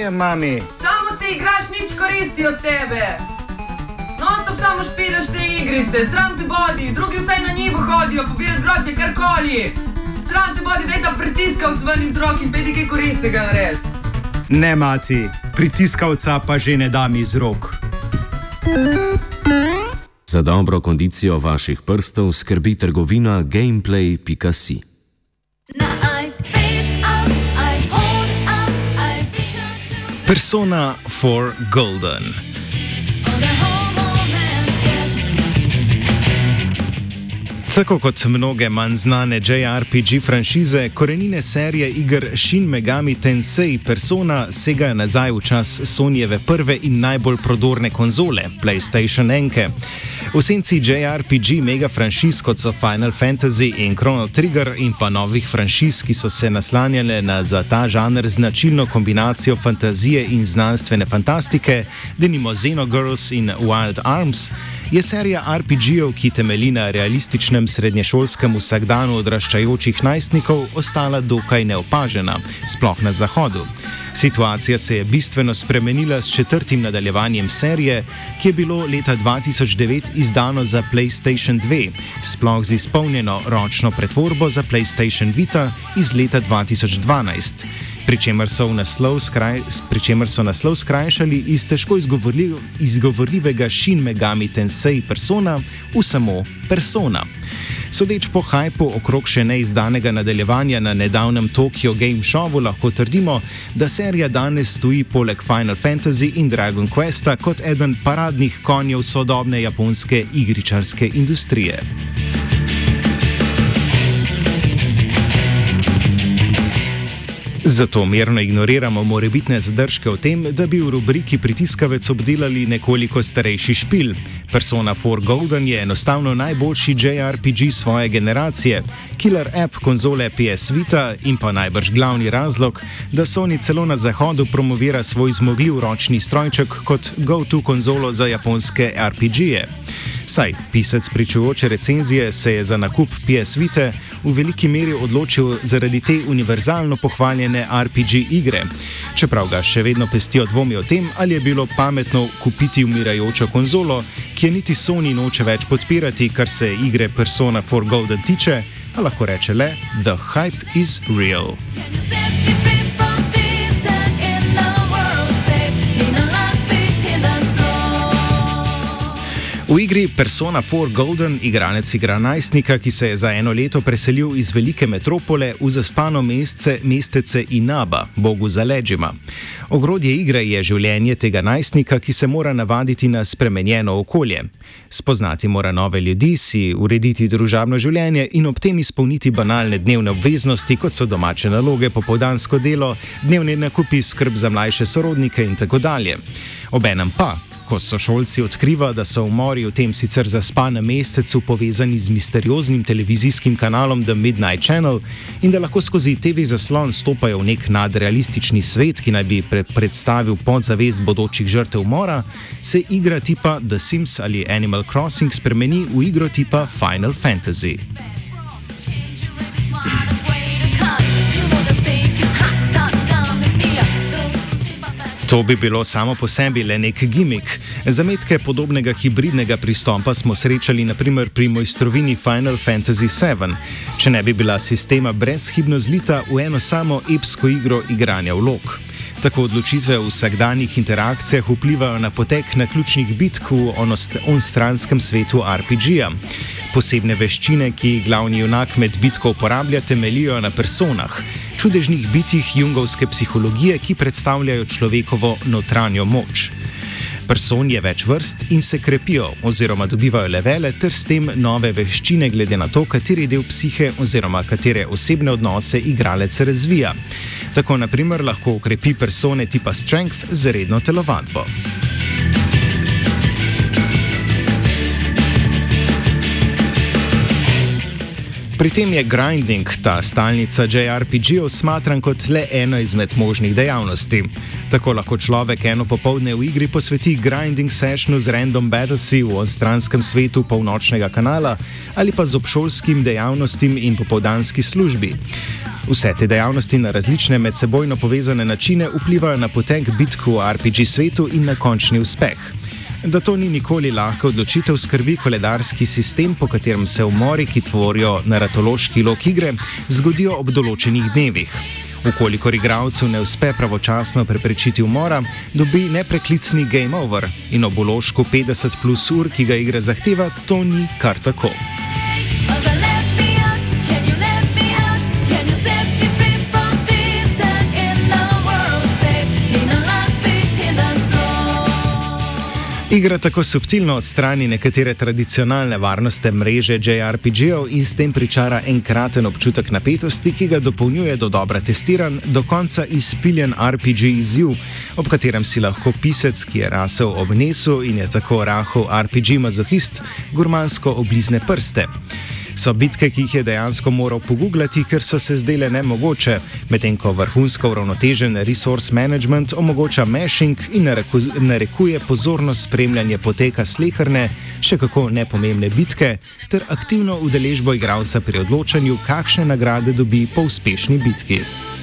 čujem, mami. Samo se igraš, nič koristi od tebe. Non-stop samo špilaš te igrice, sram te bodi, drugi vsaj na njivo hodijo, pobirati grozdje, karkoli. Sram te bodi, daj ta pritiskavc ven iz rok in pedi kaj koristega nares. Ne, maci, pritiskavca pa že ne dam iz rok. Za dobro kondicijo vaših prstov skrbi trgovina Gameplay.si. Persona 4 Golden. Tako kot mnoge manj znane JRPG franšize, korenine serije iger Shin Megami Tensei Persona segajo nazaj v čas Sonyjeve prve in najbolj prodorne konzole, PlayStation 1. V senci JRPG mega franšiz, kot so Final Fantasy in Chrono Trigger, in pa novih franšiz, ki so se naslanjale na za ta žanr značilno kombinacijo fantazije in znanstvene fantastike, denimo Xenogirls in Wild Arms, je serija RPG-ov, ki temelji na realističnem srednješolskem vsakdanu odraščajočih najstnikov, ostala dokaj neopažena, sploh na Zahodu. Situacija se je bistveno spremenila s četrtim nadaljevanjem serije, ki je bilo leta 2009 izdano za PlayStation 2, sploh z izpolnjeno ročno pretvorbo za PlayStation Vita iz leta 2012. Pričemer so naslov skrajšali iz težko izgovorljivega Shin Megami Tensei Persona v samo Persona. Sodeč po hajpu okrog še neizdanega nadaljevanja na nedavnem Tokyo Game Showu lahko trdimo, da serija danes stoji poleg Final Fantasy in Dragon Questa kot eden paradnih konjev sodobne japonske igričarske industrije. Zato mirno ignoriramo morebitne zadržke o tem, da bi v rubriki Pritiskavec obdelali nekoliko starejši špil. Persona 4 Golden je enostavno najboljši JRPG svoje generacije, killer app konzole PS Vita in pa najbrž glavni razlog, da Sony celo na Zahodu promovira svoj zmogljiv ročni strojček kot go-to konzolo za japonske RPG-je. Saj, pisec pričujoče recenzije se je za nakup PS Vite v veliki meri odločil zaradi te univerzalno pohvaljene RPG igre, čeprav ga še vedno pestijo dvomi o tem, ali je bilo pametno kupiti umirajočo konzolo, ki je niti Sony noče več podpirati, kar se igre Persona 4 Golden tiče, a lahko reče le, the hype is real. V igri Persona 4 Golden igralec igra najstnika, ki se je za eno leto preselil iz velike metropole v zaspano mestece Inaba, bogu Zaledžima. Ogrodje igre je življenje tega najstnika, ki se mora navaditi na spremenjeno okolje. Spoznati mora nove ljudi, si urediti družabno življenje in ob tem izpolniti banalne dnevne obveznosti, kot so domače naloge, popoldansko delo, dnevni nakupi, skrb za mlajše sorodnike in tako dalje. Obenem pa, ko sošolci odkriva, da so umori v tem sicer zaspanem mestecu povezani z misterioznim televizijskim kanalom The Midnight Channel in da lahko skozi TV zaslon stopajo v nek nadrealistični svet, ki naj bi predstavil podzavest bodočih žrtev umora, se igra tipa The Sims ali Animal Crossing spremeni v igro tipa Final Fantasy. To bi bilo samo po sebi le nek gimik. Zametke podobnega hibridnega pristopa smo srečali naprimer pri mojstrovini Final Fantasy VII, če ne bi bila sistema brezhibno zlita v eno samo epsko igro igranja vlog. Tako odločitve v vsakdanjih interakcijah vplivajo na potek naključnih bitk v onstranskem svetu RPG-ja. Posebne veščine, ki jih glavni junak med bitko uporablja, temeljijo na personah, čudežnih bitjih jungovske psihologije, ki predstavljajo človekovo notranjo moč. Person je več vrst in se krepijo oziroma dobivajo levele ter s tem nove veščine glede na to, kateri del psihe oziroma katere osebne odnose igralec razvija. Tako na primer lahko ukrepi persone tipa Strength z redno telovadbo. Pri tem je grinding, ta stalnica JRPG-ov, smatran kot le ena izmed možnih dejavnosti. Tako lahko človek eno popoldne v igri posveti grinding sessionu z random battlesi v onstranskem svetu polnočnega kanala ali pa z obšolskim dejavnostim in popoldanski službi. Vse te dejavnosti na različne medsebojno povezane načine vplivajo na potek bitk v RPG svetu in na končni uspeh. Da to ni nikoli lahka odločitev, skrbi koledarski sistem, po katerem se umori, ki tvorijo naratološki lok igre, zgodijo ob določenih dnevih. Ukolikor igralcu ne uspe pravočasno preprečiti umora, dobi nepreklicni game over in ob vložku 50+ ur, ki ga igra zahteva, to ni kar tako. Igra tako subtilno odstrani nekatere tradicionalne varnostne mreže JRPG-ov in s tem pričara enkraten občutek napetosti, ki ga dopolnjuje do dobra testiran, do konca izpiljen RPG izziv, ob katerem si lahko pisec, ki je rasel ob nesu in je tako rahel RPG mazohist, gurmansko oblizne prste. So bitke, ki jih je dejansko moral pogooglati, ker so se zdele nemogoče, medtem ko vrhunsko uravnotežen resource management omogoča mashing in narekuje pozorno spremljanje poteka sleherne, še kako nepomembne bitke, ter aktivno udeležbo igralca pri odločanju, kakšne nagrade dobi po uspešni bitki.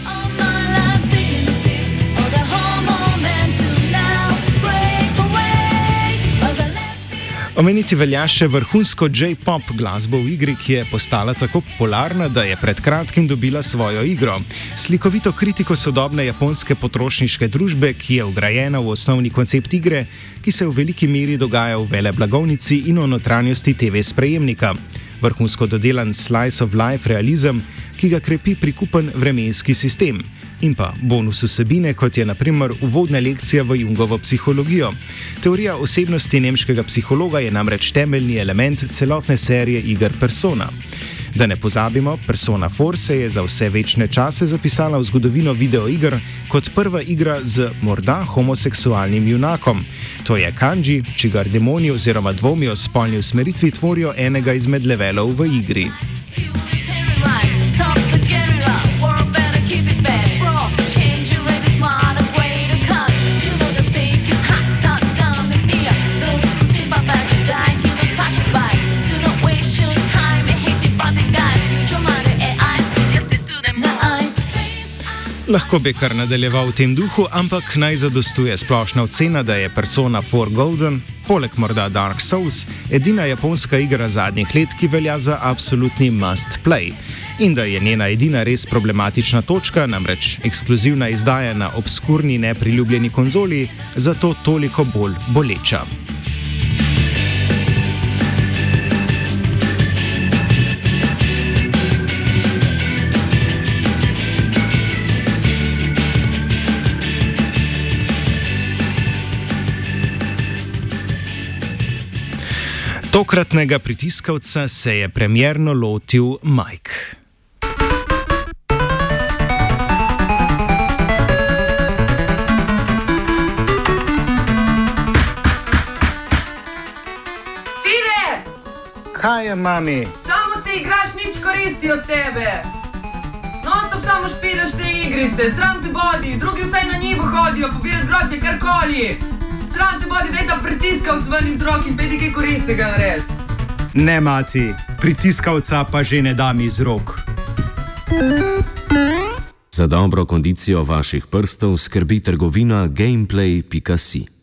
Omeniti velja še vrhunsko J-pop glasbo v igri, ki je postala tako popularna, da je pred kratkim dobila svojo igro. Slikovito kritiko sodobne japonske potrošniške družbe, ki je vgrajena v osnovni koncept igre, ki se v veliki meri dogaja v veleblagovnici in v notranjosti TV sprejemnika. Vrhunsko dodelan slice of life realizem, ki ga krepi prikupen vremenski sistem. In pa bonus vsebine, kot je na primer uvodna lekcija v Jungovo psihologijo. Teorija osebnosti nemškega psihologa je namreč temeljni element celotne serije iger Persona. Da ne pozabimo, Persona 4 se je za vse večne čase zapisala v zgodovino videoiger kot prva igra z morda homoseksualnim junakom. To je Kanji, čigar demoni oziroma dvomi o spolni usmeritvi tvorijo enega izmed levelov v igri. Lahko bi kar nadaljeval v tem duhu, ampak naj zadostuje splošna ocena, da je Persona 4 Golden, poleg morda Dark Souls, edina japonska igra zadnjih let, ki velja za absolutni must play. In da je njena edina res problematična točka, namreč ekskluzivna izdaja na obskurni nepriljubljeni konzoli, zato toliko bolj boleča. Tokratnega pritiskavca se je premierno lotil Mike. Sine! Kaj je, mami? Samo se igraš, nič koristi od tebe. Non-stop samo špilaš te igrice, sram te bodi, drugi vsaj na njivo hodijo, pobirat grozdje, karkoli. Sram te bodi, daj ta pritiskavc ven iz roki in pedi kaj koristnega nares. Ne, mati, pritiskavca pa že ne dam iz rok. Za dobro kondicijo vaših prstov skrbi trgovina Gameplay.si.